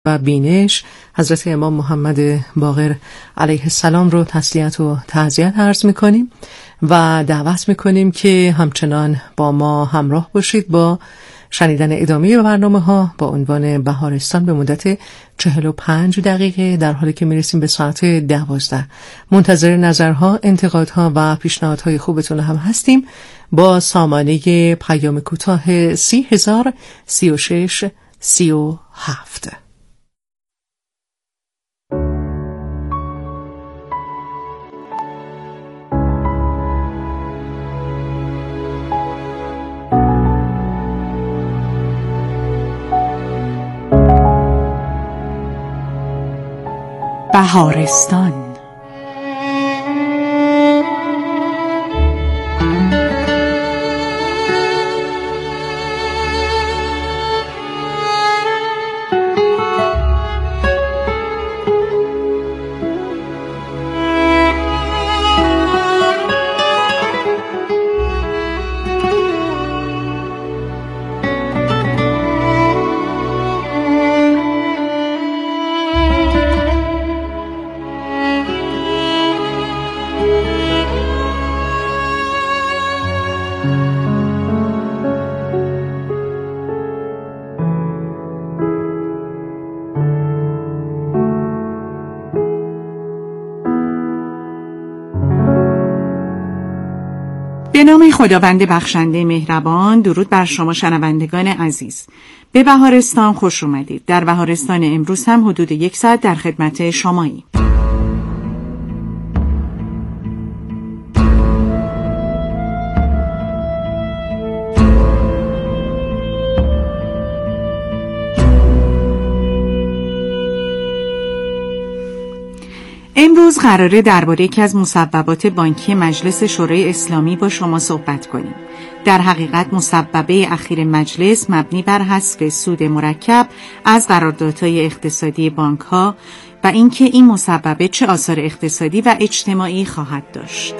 و بینش حضرت امام محمد باقر علیه السلام رو تسلیت و تعزیت عرض میکنیم و دعوت میکنیم که همچنان با ما همراه باشید با شنیدن ادامه برنامه ها با عنوان بهارستان به مدت 45 دقیقه، در حالی که میرسیم به ساعت 12. منتظر نظرها، انتقادها و پیشنهادهای خوبتون هم هستیم با سامانه پیام کوتاه 3036 37. بهارستان. به نام خداوند بخشنده مهربان. درود بر شما شنوندگان عزیز. به بهارستان خوش اومدید. در بهارستان امروز هم حدود 1 ساعت در خدمت شماییم. امروز قراره درباره یکی از مصوبات بانکی مجلس شورای اسلامی با شما صحبت کنیم. در حقیقت مصوبه اخیر مجلس مبنی بر حذف سود مرکب از قراردادهای اقتصادی بانک‌ها و اینکه این مصوبه چه آثار اقتصادی و اجتماعی خواهد داشت.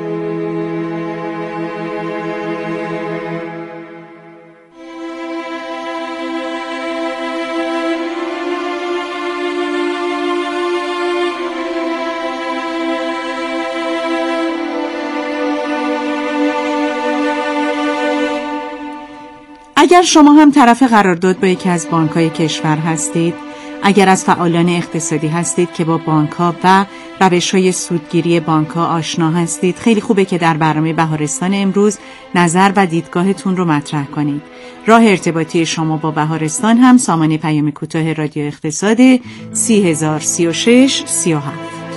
اگر شما هم طرف قرارداد با یکی از بانک‌های کشور هستید، اگر از فعالان اقتصادی هستید که با بانک‌ها و روش‌های سودگیری بانک‌ها آشنا هستید، خیلی خوبه که در برنامه بهارستان امروز نظر و دیدگاهتون رو مطرح کنید. راه ارتباطی شما با بهارستان هم سامانه پیام کوتاه رادیو اقتصاد 3036 37.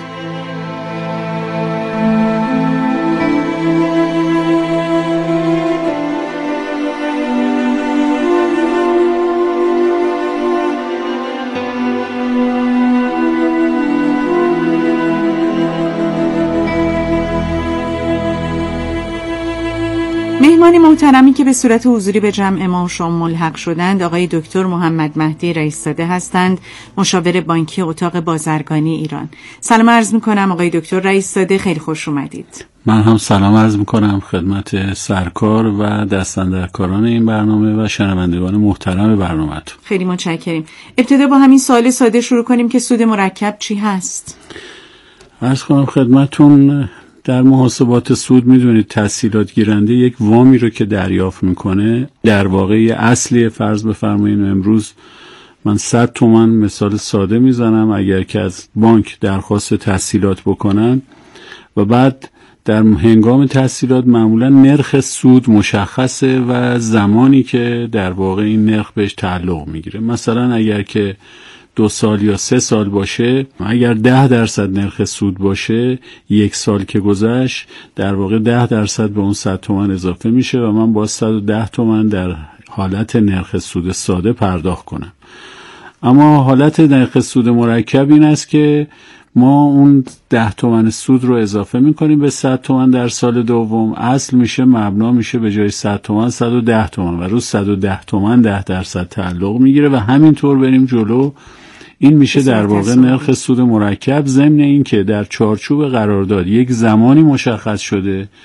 مهمان محترمی که به صورت حضوری به جمع ما شما ملحق شدند آقای دکتر محمد مهدی رئیس‌زاده هستند، مشاور بانکی اتاق بازرگانی ایران. سلام عرض می‌کنم آقای دکتر رئیس‌زاده، خیلی خوش اومدید. من هم سلام عرض می‌کنم خدمت سرکار و دستاندرکاران این برنامه و شنوندگان محترم برنامه‌تون. خیلی متشکریم. ابتدا با همین سوال ساده شروع کنیم که سود مرکب چی هست؟ عرض کنم خدمتتون، در محاسبات سود میدونید تسهیلات گیرنده یک وامی رو که دریافت میکنه، در واقع اصلی فرض بفرمایید امروز من 100 تومان مثال ساده میزنم، اگر که از بانک درخواست تسهیلات بکنن و بعد در هنگام تسهیلات معمولا نرخ سود مشخصه و زمانی که در واقع این نرخ بهش تعلق میگیره. مثلا اگر که 2 سال یا 3 سال باشه، اگر 10% نرخ سود باشه، 1 سال که گذشت در واقع 10% به اون 100 تومان اضافه میشه و من با 110 تومان در حالت نرخ سود ساده پرداخت کنم. اما حالت نرخ سود مرکب این است که ما اون 10 تومان سود رو اضافه میکنیم به 100 تومان در سال دوم، اصل میشه مبنا میشه به جای 100 تومان 110 تومان و رو 110 تومان 10% تعلق میگیره و همینطور بریم جلو. این میشه در واقع نرخ سود مرکب، ضمن این که در چارچوب قرارداد یک زمانی مشخص شده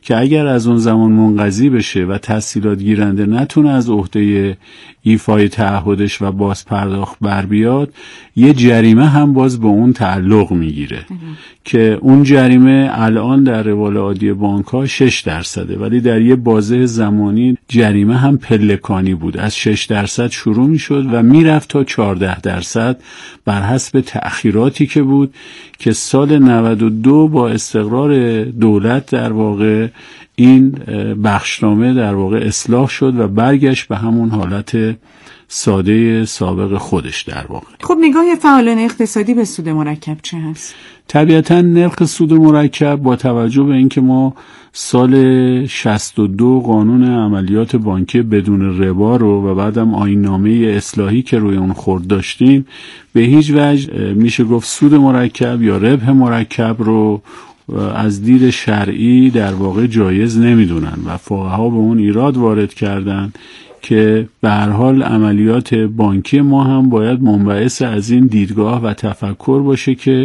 که اگر از اون زمان منقضی بشه و تسهیلات گیرنده نتونه از عهده ایفای تعهدش و باز پرداخت بر بیاد، یه جریمه هم باز به اون تعلق میگیره که اون جریمه الان در روال عادی بانک‌ها 6%، ولی در یه بازه زمانی جریمه هم پلکانی بود، از 6% شروع میشد و میرفت تا 14% بر حسب تأخیراتی که بود، که سال 92 با استقرار دولت در واقع این بخشنامه در واقع اصلاح شد و برگشت به همون حالت ساده سابق خودش در واقع. خب نگاه فعالان اقتصادی به سود مرکب چه هست؟ طبیعتاً نرخ سود مرکب با توجه به اینکه ما سال 62 قانون عملیات بانکی بدون ربا رو و بعدم آیین‌نامه اصلاحی که روی اون خورد داشتیم، به هیچ وجه میشه گفت سود مرکب یا ربح مرکب رو از دید شرعی در واقع جایز نمیدونن و فقها به اون ایراد وارد کردن که به هر حال عملیات بانکی ما هم باید منبعث از این دیدگاه و تفکر باشه که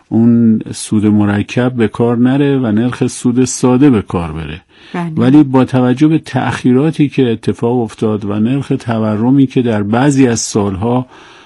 اون سود مرکب به کار نره و نرخ سود ساده به کار بره. ولی با توجه به تأخیراتی که اتفاق افتاد و نرخ تورمی که در بعضی از سالها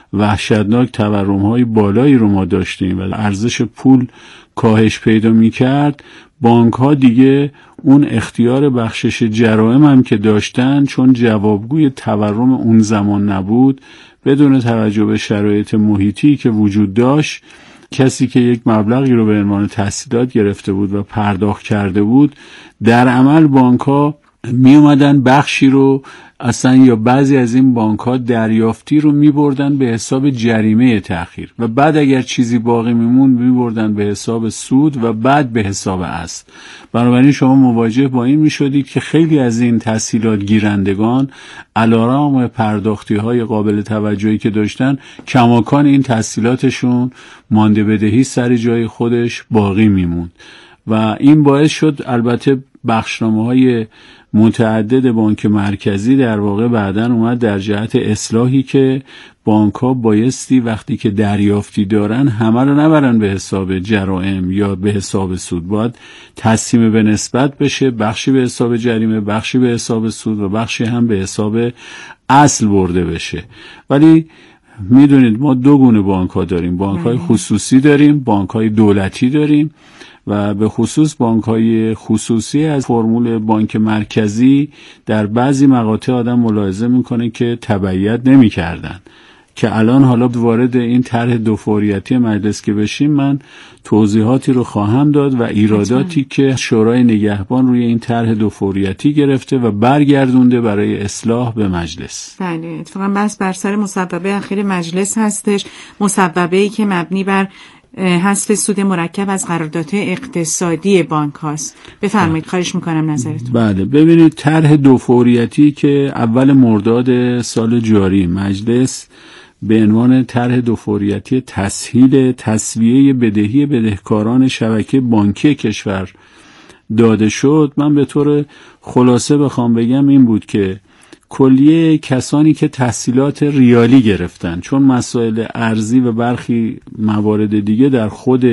وحشتناک تورم‌های بالایی رو ما داشتیم و ارزش پول کاهش پیدا می‌کرد، بانک‌ها دیگه اون اختیار بخشش جرائم هم که داشتن، چون جوابگوی تورم اون زمان نبود، بدون توجه به شرایط محیطی که وجود داشت، کسی که یک مبلغی رو به عنوان تسهیلات گرفته بود و پرداخت کرده بود، در عمل بانک‌ها می اومدن بخشی رو اصلا یا بعضی از این بانک‌ها دریافتی رو می‌بردن به حساب جریمه تأخیر و بعد اگر چیزی باقی میموند می‌بردن به حساب سود و بعد به حساب اصل. بنابراین شما مواجه با این می‌شدید که خیلی از این تسهیلات گیرندگان علیرغم پرداختی‌های قابل توجهی که داشتن، کماکان این تسهیلاتشون مانده بدهی سر جای خودش باقی میموند و این باعث شد البته بخشنامه‌های متعدد بانک مرکزی در واقع بعداً اومد در جهت اصلاحی که بانک‌ها بایستی وقتی که دریافتی دارن همه رو نبرن به حساب جرائم یا به حساب سود، باید تقسیم به نسبت بشه، بخشی به حساب جریمه، بخشی به حساب سود و بخشی هم به حساب اصل برده بشه. ولی میدونید ما دو گونه بانک‌ها داریم، بانک‌های خصوصی داریم، بانک‌های دولتی داریم و به خصوص بانک‌های خصوصی از فرمول بانک مرکزی در بعضی مقاطع آدم ملاحظه میکنه که تبعیت نمی‌کردن، که الان حالا وارد این طرح دوفوریتی مجلس که بشیم من توضیحاتی رو خواهم داد و ایراداتی که شورای نگهبان روی این طرح دوفوریتی گرفته و برگردونده برای اصلاح به مجلس. بله، اتفاقا بس بر سر مصوبه اخیر مجلس هستش، مصوبه‌ای که مبنی بر حذف سود مرکب از قرارداد اقتصادی بانک هاست. بفرمایید، خواهش میکنم نظرتون. بله، ببینید طرح دوفوریتی که اول مرداد سال جاری مجلس به عنوان طرح دوفوریتی تسهیل تسویه بدهی بدهکاران شبکه بانکی کشور داده شد، من به طور خلاصه بخوام بگم این بود که کلیه کسانی که تسهیلات ریالی گرفتن، چون مسائل ارزی و برخی موارد دیگه در خود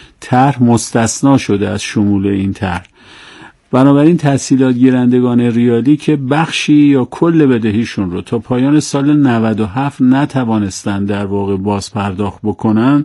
طرح مستثنا شده از شمول این طرح، بنابراین تسهیلات گیرندگان ریالی که بخشی یا کل بدهیشون رو تا پایان سال 97 نتوانستن در واقع باز پرداخت بکنن،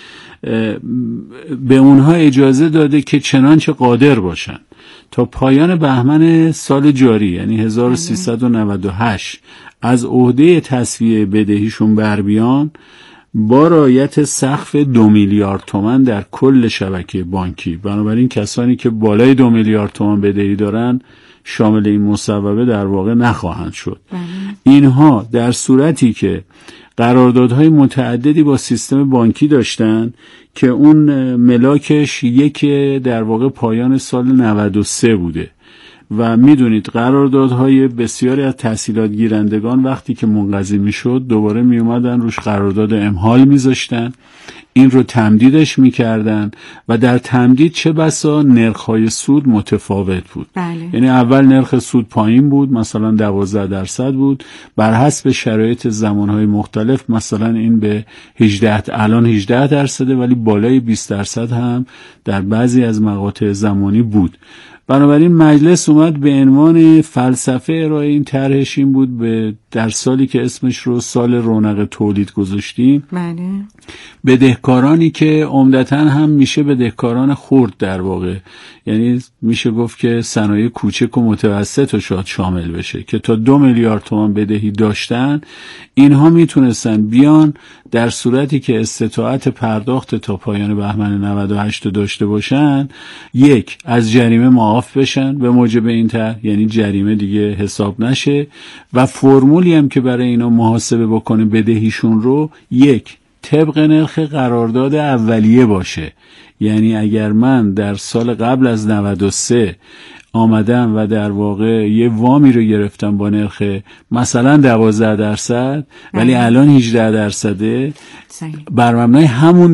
به اونها اجازه داده که چنانچه قادر باشن تا پایان بهمن سال جاری یعنی 1398 از عهده تسویه بدهیشون بر بیان، با رعایت سقف 2 میلیارد تومان در کل شبکه بانکی. بنابراین کسانی که بالای 2 میلیارد تومان بدهی دارن شامل این مصوبه در واقع نخواهند شد. اینها در صورتی که قراردادهای متعددی با سیستم بانکی داشتن که اون ملاکش یک در واقع پایان سال 93 بوده و میدونید قراردادهای بسیاری از تسهیلات گیرندگان وقتی که منقضی میشد دوباره می اومدن روش قرارداد امهال میذاشتن، این رو تمدیدش میکردن و در تمدید چه بسا نرخ‌های سود متفاوت بود. یعنی اول نرخ سود پایین بود، مثلا 12% بود، بر حسب شرایط زمانهای مختلف مثلا این به 18 الان 18% ولی بالای 20% هم در بعضی از مقاطع زمانی بود بنابراین مجلس اومد به عنوان فلسفه ارائه این طرحش این بود در سالی که اسمش رو سال رونق تولید گذاشتیم، بله، بدهکارانی که عمدتاً هم میشه بدهکاران خرد در واقع، یعنی میشه گفت که صنایع کوچک و متوسط رو شاید شامل بشه که تا 2 میلیارد تومان بدهی داشتن، اینها میتونستن بیان در صورتی که استطاعت پرداخت تا پایان بهمن 98 داشته باشن، یک از جریمه معاف بشن به موجب این طرح، یعنی جریمه دیگه حساب نشه، و فرمولی هم که برای اینا محاسبه بکنه بدهیشون رو، یک طبق نرخ قرارداد اولیه باشه. یعنی اگر من در سال قبل از 93 آمدم و در واقع یه وامی رو گرفتم با نرخ مثلا 12%، ولی الان 18%، بر مبنای همون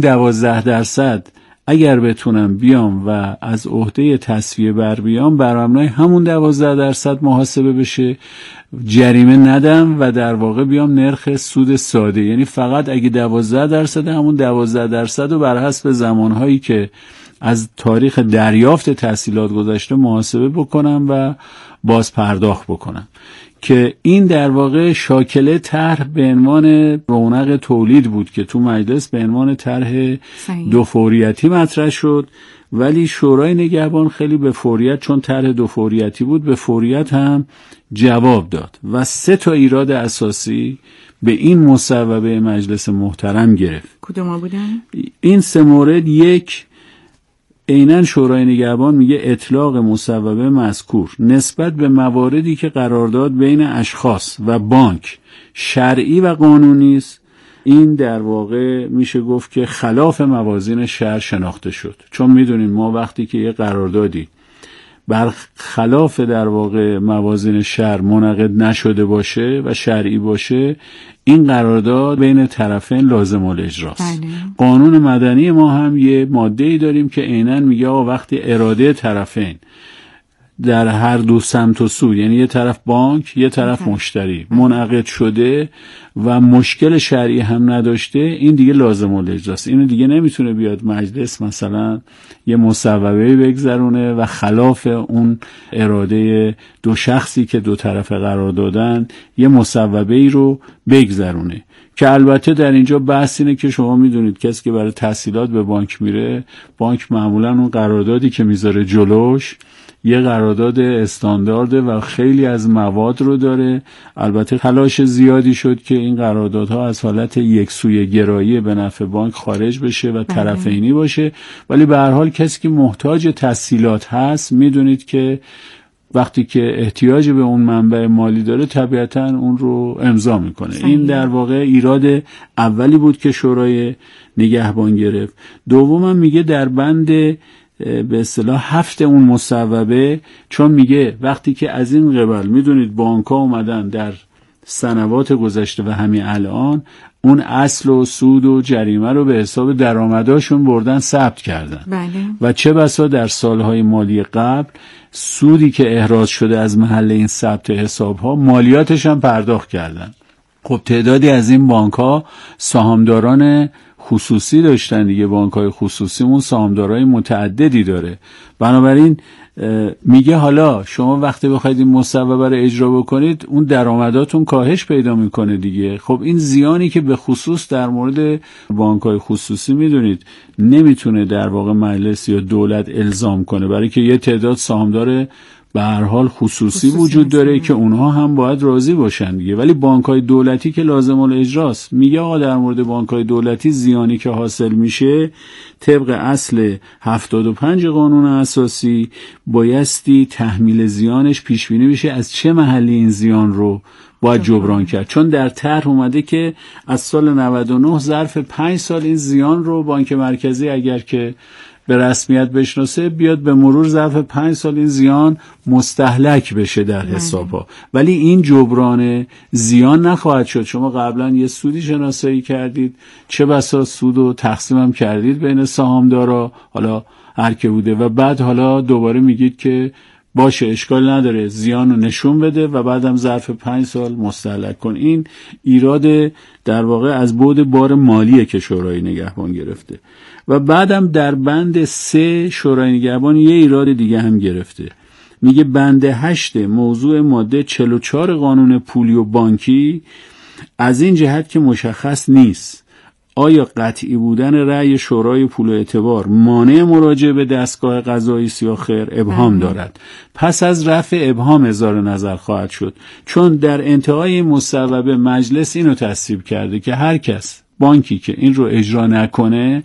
12% اگر بتونم بیام و از عهده تسویه بر بیام، بر مبنای همون 12% محاسبه بشه، جریمه ندم و در واقع بیام نرخ سود ساده، یعنی فقط اگه 12% همون 12% رو بر حسب زمانهایی که از تاریخ دریافت تحصیلات گذشته محاسبه بکنم و باز پرداخت بکنم، که این در واقع شاکله طرح به عنوان رونق تولید بود که تو مجلس به عنوان طرح دو فوریتی مطرح شد. ولی شورای نگهبان خیلی به فوریت، چون طرح دو فوریتی بود، به فوریت هم جواب داد و 3 ایراد اساسی به این مصوبه مجلس محترم گرفت. کدوم بودن؟ این 3 مورد: یک، عیناً شورای نگهبان میگه اطلاق مصوبه مذکور نسبت به مواردی که قرارداد بین اشخاص و بانک شرعی و قانونی است، این در واقع میشه گفت که خلاف موازین شرع شناخته شد. چون میدونیم ما وقتی که یه قراردادی بر خلاف در واقع موازین شرع منعقد نشده باشه و شرعی باشه، این قرارداد بین طرفین لازم الاجراست. قانون مدنی ما هم یه ماده‌ای داریم که عیناً میگه آقا وقتی اراده طرفین در هر دو سمت و سو، یعنی یه طرف بانک یه طرف مشتری، منعقد شده و مشکل شرعی هم نداشته، این دیگه لازم الاجراست. اینو دیگه نمیتونه بیاد مجلس مثلا یه مصوبه بگذرونه و خلاف اون اراده دو شخصی که دو طرف قرار دادن یه مصوبه‌ای رو بگذرونه. که البته در اینجا بحث اینه که شما میدونید کسی که برای تحصیلات به بانک میره، بانک معمولا اون قراردادی که میذاره جلوش یه قرارداد استاندارده و خیلی از مواد رو داره. البته تلاش زیادی شد که این قراردادها از حالت یک سویه گرایی به نفع بانک خارج بشه و طرفینی باشه، ولی به هر حال کسی که محتاج تسهیلات هست میدونید که وقتی که احتیاج به اون منبع مالی داره طبیعتاً اون رو امضا میکنه. این در واقع ایراد اولی بود که شورای نگهبان گرفت. دومم میگه در بند به اصطلاح 7 اون مصوبه، چون میگه وقتی که از این قبل میدونید بانک‌ها اومدن در سنوات گذشته و همین الان اون اصل و سود و جریمه رو به حساب درآمداشون بردن ثبت کردن. و چه بسا در سالهای مالی قبل سودی که احراز شده از محل این ثبت حسابها مالیاتش هم پرداخت کردن. خب تعدادی از این بانک‌ها سهامداران خصوصی داشتن دیگه، بانک‌های خصوصی اون سهامدارای متعددی داره. بنابراین میگه حالا شما وقتی بخواید این مصوبه رو اجرا بکنید اون درآمداتون کاهش پیدا میکنه دیگه. خب این زیانی که به خصوص در مورد بانک‌های خصوصی میدونید نمیتونه در واقع مجلس یا دولت الزام کنه، برای که یه تعداد سهامدار به هر حال خصوصی وجود داره که اونها هم باید راضی باشن دیگه. ولی بانک‌های دولتی که لازم الاجراست، میگه آقا در مورد بانک‌های دولتی زیانی که حاصل میشه طبق اصل 75 قانون اساسی بایستی تحمیل زیانش پیش بینی بشه از چه محلی این زیان رو باید جبران کرد. چون در طرح اومده که از سال 99 ظرف 5 سال این زیان رو بانک مرکزی اگر که به رسمیت بشناسه بیاد به مرور ظرف 5 سال این زیان مستهلک بشه در حسابها. ولی این جبران زیان نخواهد شد. شما قبلا یه سودی شناسایی کردید، چه بسا سود رو تقسیم هم کردید بین سهامدارا، حالا هر که بوده، و بعد حالا دوباره میگید که باشه اشکال نداره زیان رو نشون بده و بعدم ظرف 5 سال مستهلک کن. این ایراد در واقع از بعد بار مالیه که شورای نگهبان گرفته. و بعدم در بند 3 شورای نگهبان یه ایراد دیگه هم گرفته. میگه بند 8 موضوع ماده 44 قانون پولی و بانکی از این جهت که مشخص نیست آیا قطعی بودن رأی شورای پول و اعتبار مانع مراجعه به دستگاه قضایی است یا خیر ابهام دارد. پس از رفع ابهام اظهار نظر خواهد شد، چون در انتهای مصوبه مجلس اینو تصویب کرده که هر کس بانکی که این رو اجرا نکنه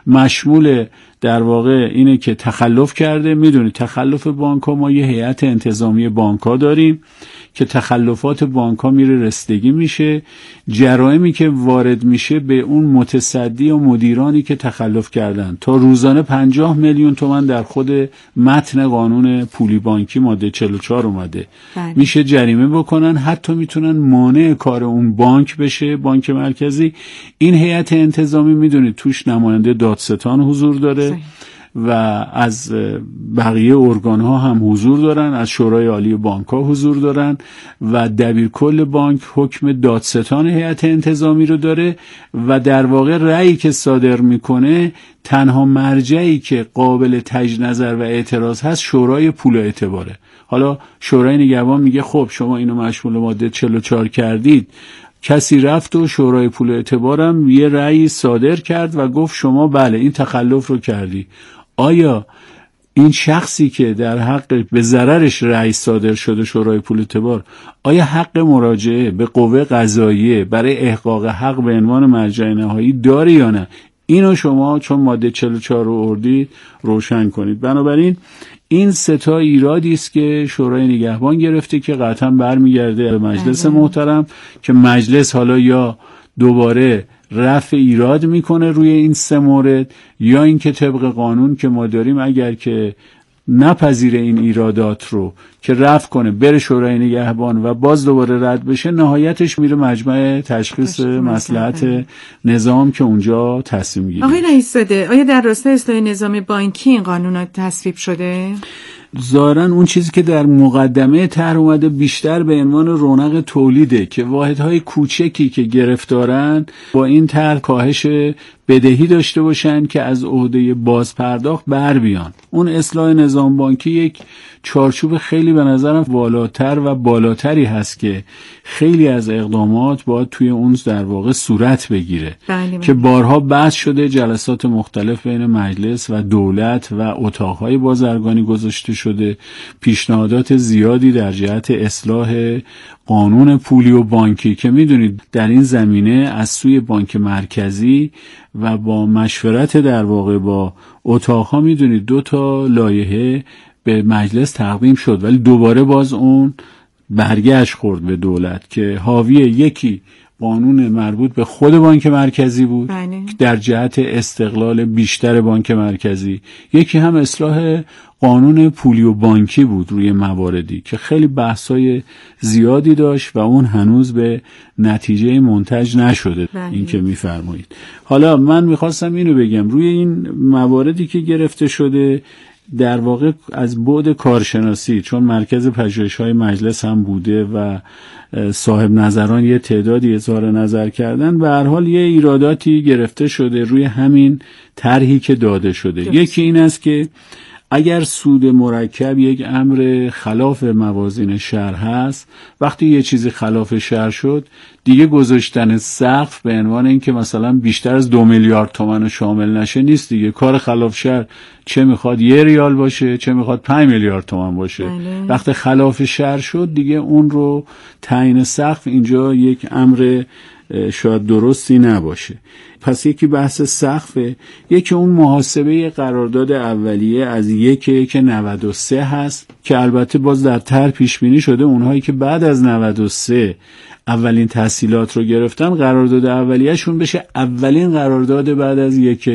مشمول در واقع اینه که تخلف کرده. میدونید تخلف بانک ها، ما یه هیئت انتظامی بانک ها داریم که تخلفات بانک ها میره رسیدگی میشه، جرائمی که وارد میشه به اون متصدی و مدیرانی که تخلف کردن تا روزانه 50 میلیون تومان در خود متن قانون پولی بانکی ماده 44 اومده میشه جریمه بکنن، حتی میتونن مانع کار اون بانک بشه، بانک مرکزی. این هیئت انتظامی میدونید توش نماینده دادستان حضور داره و از بقیه ارگان ها هم حضور دارن، از شورای عالی بانک ها حضور دارن و دبیرکل بانک حکم دادستان هیئت انتظامی رو داره و در واقع رأیی که صادر میکنه تنها مرجعی که قابل تجدید نظر و اعتراض هست شورای پول و اعتباره. حالا شورای نگهبان میگه خب شما اینو مشمول ماده 44 کردید، کسی رفت و شورای پول و اعتبارم یه رأی صادر کرد و گفت شما بله این تخلف رو کردی. آیا این شخصی که در حق به ضررش رأی صادر شده شورای پول و اعتبار، آیا حق مراجعه به قوه قضاییه برای احقاق حق به عنوان مرجع نهایی داره یا نه؟ اینو شما چون ماده 44 رو اردید روشن کنید. بنابراین این سه تا ایرادی است که شورای نگهبان گرفته که قطعا برمیگرده به مجلس محترم که مجلس حالا یا دوباره رفع ایراد میکنه روی این سه مورد یا اینکه طبق قانون که ما داریم اگر که نپذیره این ایرادات رو که رفع کنه بره شورای نگهبان و باز دوباره رد بشه، نهایتش میره مجمع تشخیص مصلحت نظام که اونجا تصمیم میگیره. آقای رئیس زاده، آیا در راستای اصلاح نظام بانکی این قانون تصویب شده؟ ظاهراً اون چیزی که در مقدمه طرح اومده بیشتر به عنوان رونق تولیده که واحدهای کوچکی که گرفتارن با این طرح کاهش بدهی داشته باشن که از عهده بازپرداخت بر بیان. اون اصلاح نظام بانکی یک چارچوب خیلی به نظرم والاتر و بالاتری هست که خیلی از اقدامات باید توی اون در واقع صورت بگیره که بارها بحث شده، جلسات مختلف بین مجلس و دولت و اتاقهای بازرگانی گذاشته شده، پیشنهادات زیادی در جهت اصلاح قانون پولی و بانکی که میدونید در این زمینه از سوی بانک مرکزی و با مشورت در واقع با اتاقها میدونید 2 تا لایحه به مجلس تقدیم شد ولی دوباره باز اون برگشت خورد به دولت که حاوی یکی قانون مربوط به خود بانک مرکزی بود در جهت استقلال بیشتر بانک مرکزی، یکی هم اصلاح قانون پولی و بانکی بود روی مواردی که خیلی بحثای زیادی داشت و اون هنوز به نتیجه منتج نشده. این که میفرمایید. حالا من میخواستم اینو بگم روی این مواردی که گرفته شده در واقع از بعد کارشناسی، چون مرکز پژوهش‌های مجلس هم بوده و صاحب نظران یه تعدادی اظهار نظر کردن، به هر حال یه ایراداتی گرفته شده روی همین طرحی که داده شده. یکی این است که اگر سود مرکب یک امر خلاف موازین شرع هست، وقتی یه چیزی خلاف شرع شد دیگه گذاشتن سقف به عنوان اینکه مثلا بیشتر از 2 میلیارد تومان شامل نشه نیست دیگه. کار خلاف شرع چه میخواد 1 ریال باشه چه میخواد 5 میلیارد تومان باشه. وقتی خلاف شرع شد دیگه اون رو تعیین سقف اینجا یک امر شاید درستی نباشه. پس یکی بحث سقفه، یکی اون محاسبه قرارداد اولیه از 1/93 هست که البته باز در طرح پیش بینی شده اونهایی که بعد از 93 اولین تحصیلات رو گرفتن قرارداد اولیه‌شون بشه اولین قرارداد بعد از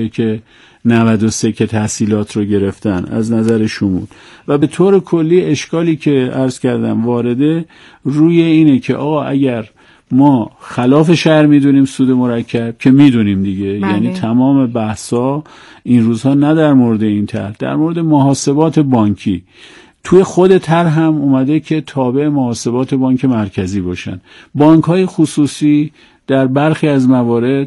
1/93 که تحصیلات رو گرفتن از نظر شمول. و به طور کلی اشکالی که عرض کردم وارده روی اینه که آقا اگر ما خلاف شرع میدونیم سود مرکب که میدونیم دیگه یعنی تمام بحثا این روزها نه در مورد این طرح، در مورد محاسبات بانکی توی خود طرح هم اومده که تابع محاسبات بانک مرکزی باشن. بانک‌های خصوصی در برخی از موارد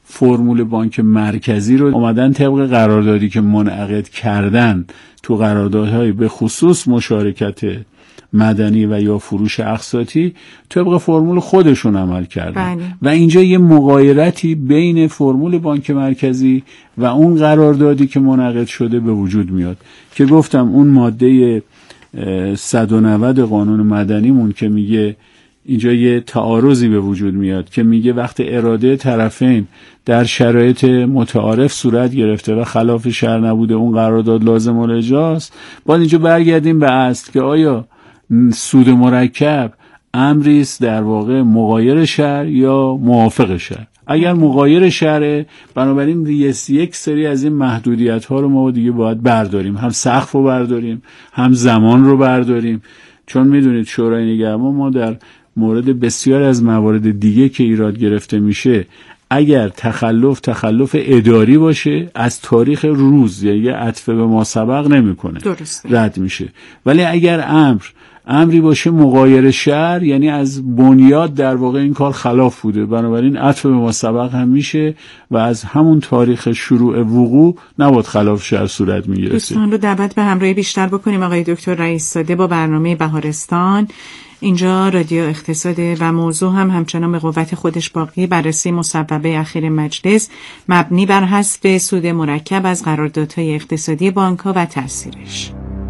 فرمول بانک مرکزی رو اومدن طبق قراردادی که منعقد کردن تو قراردادهای به خصوص مشارکت مدنی و یا فروش اقساطی طبق فرمول خودشون عمل کردن. و اینجا یه مغایرتی بین فرمول بانک مرکزی و اون قراردادی که منعقد شده به وجود میاد که گفتم اون ماده 190 قانون مدنیمون که میگه اینجا یه تعارضی به وجود میاد که میگه وقتی اراده طرفین در شرایط متعارف صورت گرفته و خلاف شرع نبوده اون قرارداد لازم الاجراست. باید اینجا برگردیم به اصل که آیا سود مرکب امری است در واقع مغایر شرع یا موافق شرع. اگر مغایر شرع، بنابراین یک سری از این محدودیت ها رو ما دیگه باید برداریم، هم سقف رو برداریم هم زمان رو برداریم. چون میدونید شورای نگهبان ما در مورد بسیار از موارد دیگه که ایراد گرفته میشه اگر تخلف اداری باشه از تاریخ روز یا یه عطف به ما سبق نمیکنه، رد میشه. ولی اگر امری باشه مغایر شرع، یعنی از بنیاد در واقع این کار خلاف بوده، بنابراین عطف به ما سبق هم میشه و از همون تاریخ شروع وقوع نباید خلاف شرع صورت میگیره. دوستان رو دعوت به همراهی بیشتر بکنیم آقای دکتر رئیس‌زاده با برنامه بهارستان. اینجا رادیو اقتصاده و موضوع همچنان به قوت خودش باقی. بررسی مصوبه اخیر مجلس مبنی بر حذف سود مرکب از قراردادهای اقتصادی بانک‌ها و تأثیرش.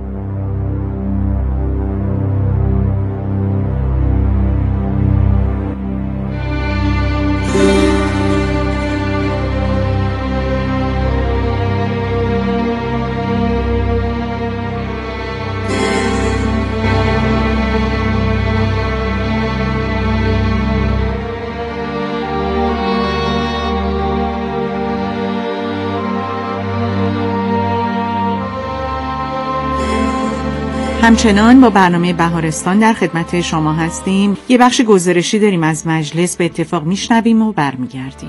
همچنان با برنامه بهارستان در خدمت شما هستیم. یه بخش گزارشی داریم از مجلس، به اتفاق میشنویم و برمیگردیم.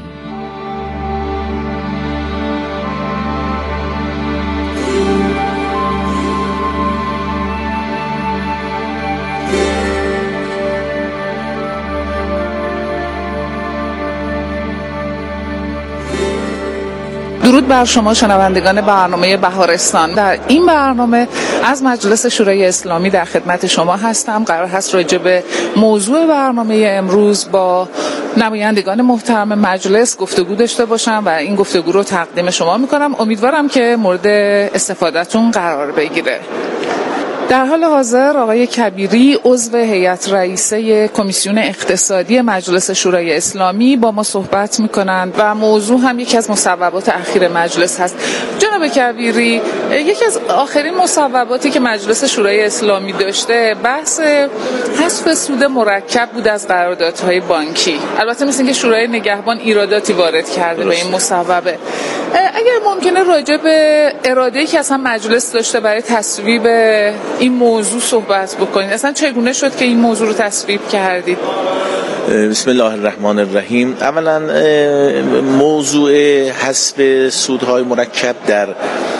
درود بر شما شنوندگان برنامه بهارستان. در این برنامه از مجلس شورای اسلامی در خدمت شما هستم. قرار هست راجع به موضوع برنامه امروز با نمایندگان محترم مجلس گفتگو داشته باشم و این گفتگو رو تقدیم شما میکنم. امیدوارم که مورد استفادهتون قرار بگیره. در حال حاضر آقای کبیری عضو هیئت رئیسه کمیسیون اقتصادی مجلس شورای اسلامی با ما صحبت میکنند و موضوع هم یکی از مصوبات اخیر مجلس هست. جناب کبیری، یکی از آخرین مصوباتی که مجلس شورای اسلامی داشته بحث حذف سود مرکب بود از قراردادهای بانکی. البته مثل اینکه شورای نگهبان ایراداتی وارد کرده به این مصوبه. اگر ممکنه راجع به اراده‌ای که اصلا مجلس داشته برای تصویب این موضوع صحبت بکنید. اصلا چگونه شد که این موضوع رو تصویب کردید؟ بسم الله الرحمن الرحیم. اولا موضوع حذف سودهای مرکب در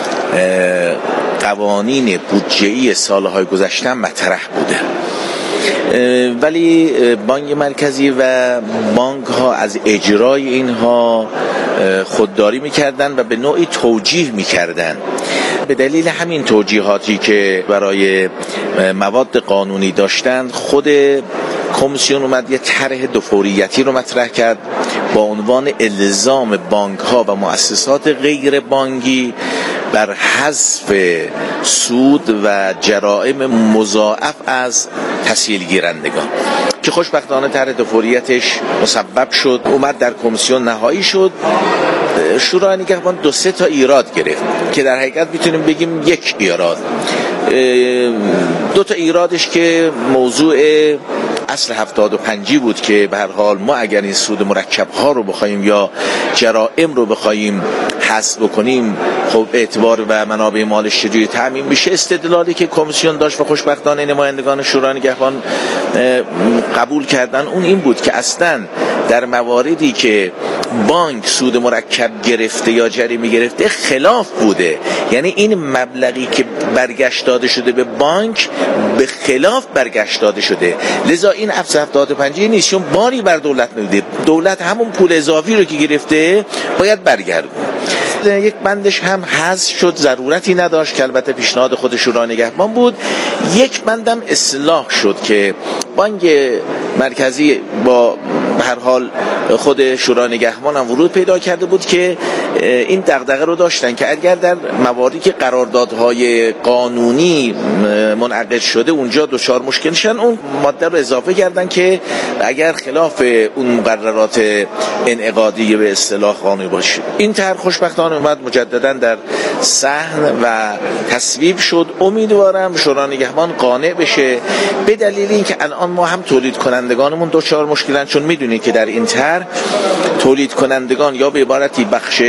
قوانین بودجه‌ای سالهای گذشته مطرح بوده، ولی بانک مرکزی و بانک ها از اجرای اینها خودداری میکردن و به نوعی توجیه میکردن. به دلیل همین توجیهاتی که برای مواد قانونی داشتند، خود کمیسیون اومد یه طرح دفوریتی رو مطرح کرد با عنوان الزام بانک ها و مؤسسات غیر بانکی بر حذف سود و جرائم مضاعف از تسهیل گیرندگان که خوشبختانه طرح دفوریتش مسبب شد، اومد در کمیسیون نهایی شد. شورای نگهبان 2-3 تا ایراد گرفت که در حقیقت میتونیم بگیم یک ایراد. 2 تا ایرادش که موضوع اصل 75 بود که به هر حال ما اگر این سود مرکب ها رو بخوایم یا جرائم رو بخوایم حذف بکنیم خب اعتبار و منابع مالش چجوری تامین میشه. استدلالی که کمیسیون داشت و خوشبختانه نمایندگان شورای نگهبان قبول کردن اون این بود که اصلا در مواردی که بانک سود مرکب گرفته یا جریمه گرفته خلاف بوده، یعنی این مبلغی که برگشت داده شده به بانک به خلاف برگشت داده شده، لذا این 775 نیست، چون باری بر دولت نمیده، دولت همون پول اضافی رو که گرفته باید برگردونه. یک بندش هم حذف شد، ضرورتی نداشت که البته پیشنهاد خود شورای نگهبان بود. یک بندم اصلاح شد که بانک مرکزی با هر حال خود شورای نگهبان هم ورود پیدا کرده بود که این دغدغه رو داشتن که اگر در مواردی که قراردادهای قانونی منعقد شده اونجا دچار مشکل شدن، اون ماده رو اضافه کردن که اگر خلاف اون مقررات انعقادی به اصطلاح قانونی باشه. این طرح خوشبختانه اومد مجددا در صحن و تصویب شد. امیدوارم شورای نگهبان قانع بشه، به دلیل اینکه الان ما هم تولید کنندگانمون دچار مشکلن، چون میدونید که در این طرح تولید کنندگان یا به عبارتی بخش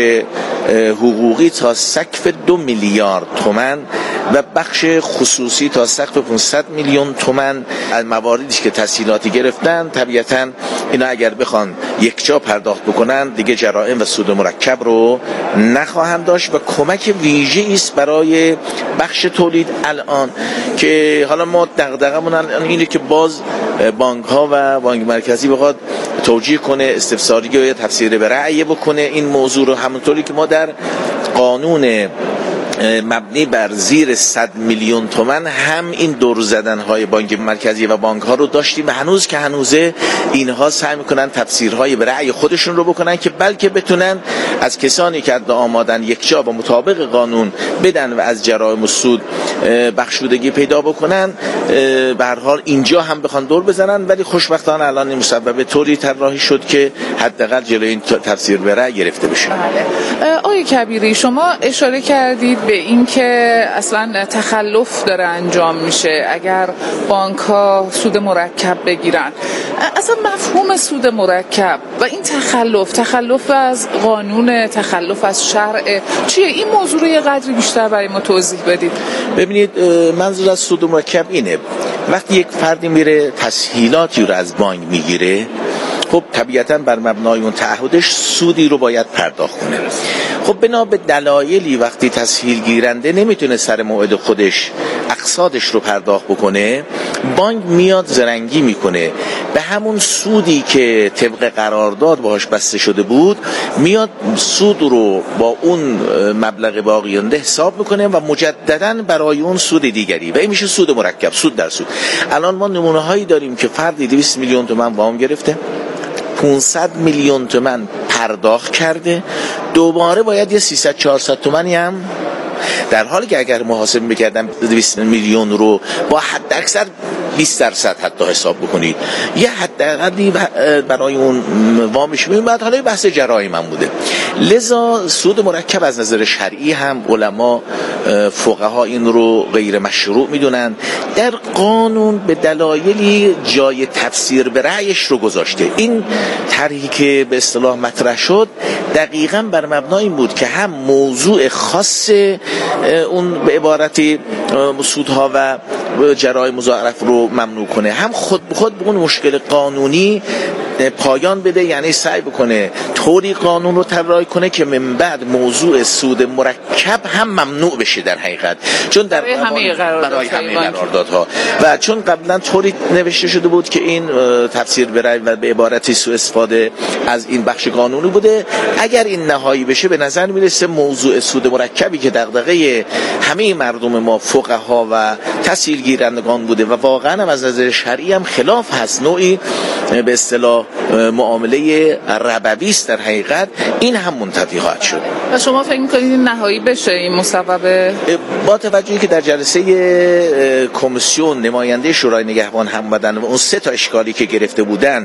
حقوقی تا سقف 2 میلیارد تومان و بخش خصوصی تا سقف 500 میلیون تومان از مواردی که تسهیلاتی گرفتن، طبیعتاً اینا اگر بخوان یک جا پرداخت بکنن دیگه جرائم و سود مرکب رو نخواهند داشت و کمک ویژه‌ای است برای بخش تولید الان که حالا ما دغدغه‌مون اینه که باز بانک‌ها و بانک مرکزی بخواد توجیه کنه، استفساری یا تفسیر به رأی بکنه این موضوع رو، همونطوری که ما در قانون مبنی بر زیر 100 میلیون تومان هم این دور زدن‌های بانک مرکزی و بانک‌ها رو داشتیم و هنوز که هنوزه اینها سعی می‌کنن تفسیرهای به رأی خودشون رو بکنن که بلکه بتونن از کسانی که ادعا آمدن یک جا و مطابق قانون بدن و از جرائم و سود بخشودگی پیدا بکنن، به هر حال اینجا هم بخوان دور بزنن. ولی خوشبختانه الان این مسبب طوری طراحی شد که حداقل جلوی این تفسیر به رأی گرفته بشه. آقای کبیری، شما اشاره کردید به این که اصلا تخلف داره انجام میشه اگر بانک‌ها سود مرکب بگیرن. اصلا مفهوم سود مرکب و این تخلف از قانون، تخلف از شرع چیه؟ این موضوع رو یه قدری بیشتر برای ما توضیح بدید. ببینید، منظور از سود مرکب اینه وقتی یک فردی میره تسهیلاتی رو از بانک میگیره، خب طبیعتاً بر مبنای اون تعهدش سودی رو باید پرداخت کنه. خب بنا به دلایلی وقتی تسهیل گیرنده نمیتونه سر موعد خودش اقساطش رو پرداخت بکنه، بانک میاد زرنگی میکنه به همون سودی که طبق قرارداد باهاش بسته شده بود، میاد سود رو با اون مبلغ باقیانده حساب میکنه و مجددا برای اون سود دیگری و این میشه سود مرکب، سود در سود. الان ما نمونه هایی داریم که فردی 200 میلیون تومان وام گرفته، 500 میلیون تومان پرداخت کرده، دوباره باید یه 300-400 تومانی هم، در حالی که اگر محاسبه می‌کردم 200 میلیون رو با حد اکثر 20% حتی حساب بکنید، یه حداقلی برای اون وامش میومد. حالا بحث جرایم هم بوده. لذا سود مرکب از نظر شرعی هم علما فقها این رو غیر مشروع میدونن. در قانون به دلایلی جای تفسیر به رأیش رو گذاشته. این طرحی که به اصطلاح مطرح شد دقیقاً بر مبنای این بود که هم موضوع خاص اون به عبارتی سودها و جرائم مضاعف رو ممنوع کنه، هم خود به خود به اون مشکل قانونی پایان بده، یعنی سعی بکنه طوری قانون رو طراحی کنه که من بعد موضوع سود مرکب هم ممنوع بشه در حقیقت، چون در برای همه قراردادها و چون قبلا طوری نوشته شده بود که این تفسیر به رأی و به عبارتی سوء استفاده از این بخش قانونی بوده. اگر این نهایی بشه به نظر میرسه موضوع سود مرکبی که دغدغه همه مردم ما فقها و تسهیل گیرندگان بوده و واقعا هم از نظر شرعی هم خلاف هست، نوعی به اصطلاح معامله ربوی است در حقیقت، این هم منتفی خواهد شد. و شما فکر می‌کنید این نهایی بشه این مسبب؟ با توجهی که در جلسه کمیسیون نماینده شورای نگهبان هم بودن و اون 3 تا اشکالی که گرفته بودن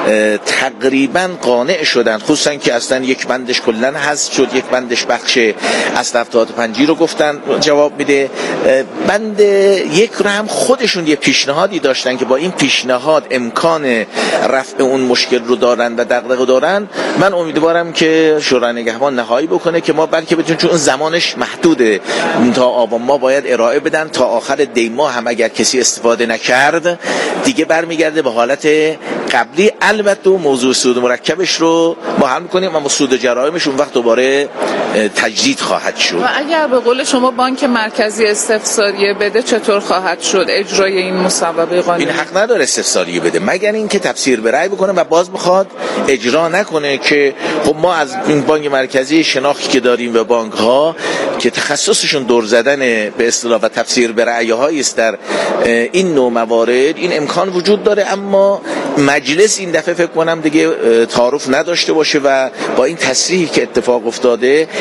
تقریبا قانع شدن، خصوصا که اصلا یک بندش کلا حذف شد، یک بندش بخش اصل 75 رو گفتن جواب میده، بند یک رو هم خودشون یه پیشنهادی داشتن که با این پیشنهاد امکان رفع اون مشکل رو دارن و دغدغه دارن، من امیدوارم که شورای نگهبان نهایی بکنه که ما بلکه بتونیم، چون زمانش محدوده، تا آبان ما باید ارائه بدن، تا آخر دی ماه هم اگر کسی استفاده نکرد دیگه برمیگرده به حالت قبلی. البته موضوع سود مرکبش رو ما حل می‌کنیم، اما سود جرائمش اون وقت دوباره تجدید خواهد شد. و اگر به قول شما بانک مرکزی استفساریه بده چطور خواهد شد اجرای این مصوبه قانونی؟ این حق نداره استفساریه بده مگر اینکه تفسیر به رأی بکنه و باز بخواد اجرا نکنه، که خب ما از این بانک مرکزی شناختی که داریم و بانک ها که تخصصشون دور زدن به اصطلاح و تفسیر به رأی هایی است در این نوع موارد، این امکان وجود داره، اما مجلس این دفعه فکر کنم دیگه تعارف نداشته باشه و با این تصریحی که اتفاق افتاده